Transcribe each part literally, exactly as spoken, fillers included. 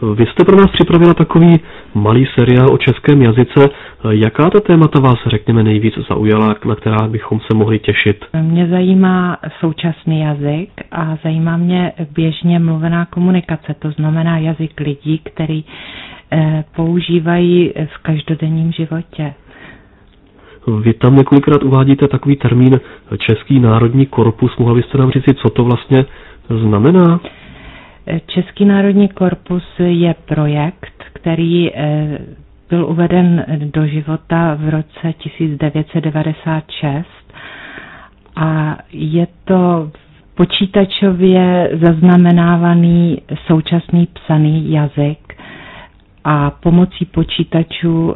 Vy jste pro nás připravila takový malý seriál o českém jazyce. Jaká ta témata vás, řekněme, nejvíc zaujala, na která bychom se mohli těšit? Mě zajímá současný jazyk a zajímá mě běžně mluvená komunikace, to znamená jazyk lidí, který eh, používají v každodenním životě. Vy tam několikrát uvádíte takový termín Český národní korpus. Mohla byste nám říct, co to vlastně znamená? Český národní korpus je projekt, který byl uveden do života v roce tisíc devět set devadesát šest a je to počítačově zaznamenávaný současný psaný jazyk a pomocí počítačů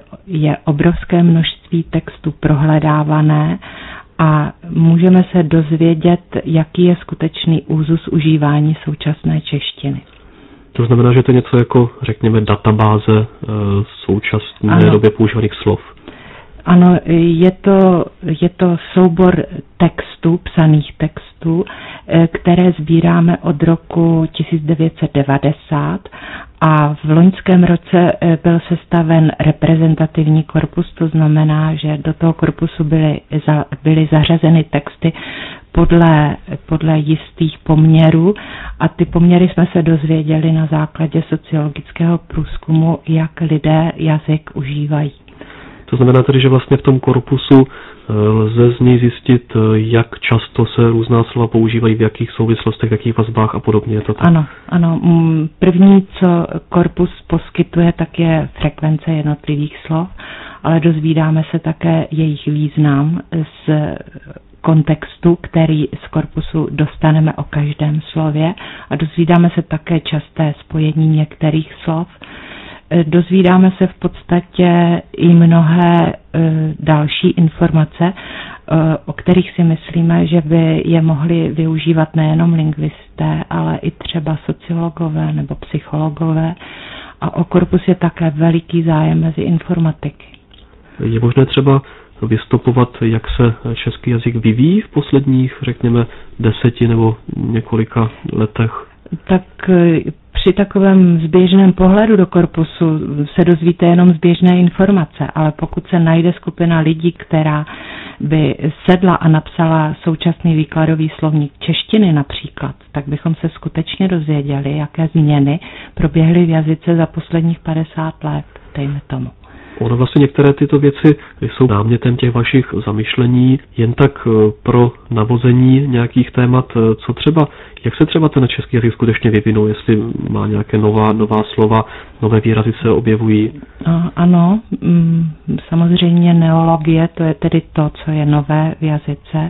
je obrovské množství textů prohledávané a můžeme se dozvědět, jaký je skutečný úzus užívání současné češtiny. To znamená, že to je něco jako, řekněme, databáze současné ano. době používaných slov. Ano, je to, je to soubor textů, psaných textů, které sbíráme od roku tisíc devět set devadesát a v loňském roce byl sestaven reprezentativní korpus, to znamená, že do toho korpusu byly, za, byly zařazeny texty podle, podle jistých poměrů a ty poměry jsme se dozvěděli na základě sociologického průzkumu, jak lidé jazyk užívají. To znamená tedy, že vlastně v tom korpusu lze z něj zjistit, jak často se různá slova používají, v jakých souvislostech, v jakých vazbách a podobně. To ano, ano. První, co korpus poskytuje, tak je frekvence jednotlivých slov, ale dozvídáme se také jejich význam z kontextu, který z korpusu dostaneme o každém slově a dozvídáme se také časté spojení některých slov. Dozvídáme se v podstatě i mnohé další informace, o kterých si myslíme, že by je mohli využívat nejenom lingvisté, ale i třeba sociologové nebo psychologové. A o korpus je také veliký zájem mezi informatiky. Je možné třeba vystupovat, jak se český jazyk vyvíjí v posledních, řekněme, deseti nebo několika letech? Tak při takovém zběžném pohledu do korpusu se dozvíte jenom zběžné informace, ale pokud se najde skupina lidí, která by sedla a napsala současný výkladový slovník češtiny například, tak bychom se skutečně dozvěděli, jaké změny proběhly v jazyce za posledních padesát let, dejme tomu. Ono vlastně některé tyto věci jsou námětem těch vašich zamyšlení, jen tak pro navození nějakých témat, co třeba, jak se třeba ten český jazyk skutečně vyvinul, jestli má nějaké nová, nová slova, nové výrazy se objevují. Ano, samozřejmě neologie, to je tedy to, co je nové v jazyce.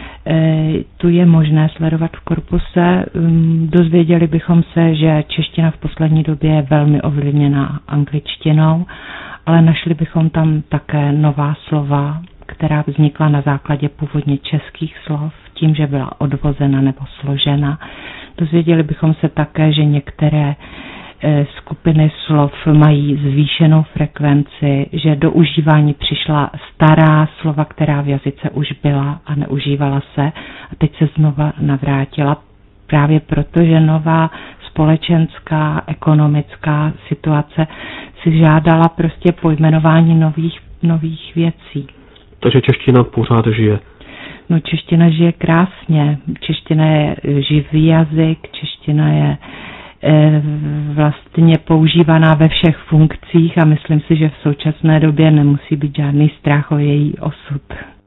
Tu je možné sledovat v korpuse. Dozvěděli bychom se, že čeština v poslední době je velmi ovlivněná angličtinou, ale našli bychom tam také nová slova, která vznikla na základě původně českých slov, tím, že byla odvozena nebo složena. Dozvěděli bychom se také, že některé skupiny slov mají zvýšenou frekvenci, že do užívání přišla stará slova, která v jazyce už byla a neužívala se a teď se znova navrátila právě proto, že nová společenská, ekonomická situace si žádala prostě pojmenování nových, nových věcí. Takže čeština pořád žije? No, čeština žije krásně. Čeština je živý jazyk, čeština je e, vlastně používaná ve všech funkcích a myslím si, že v současné době nemusí být žádný strach o její osud.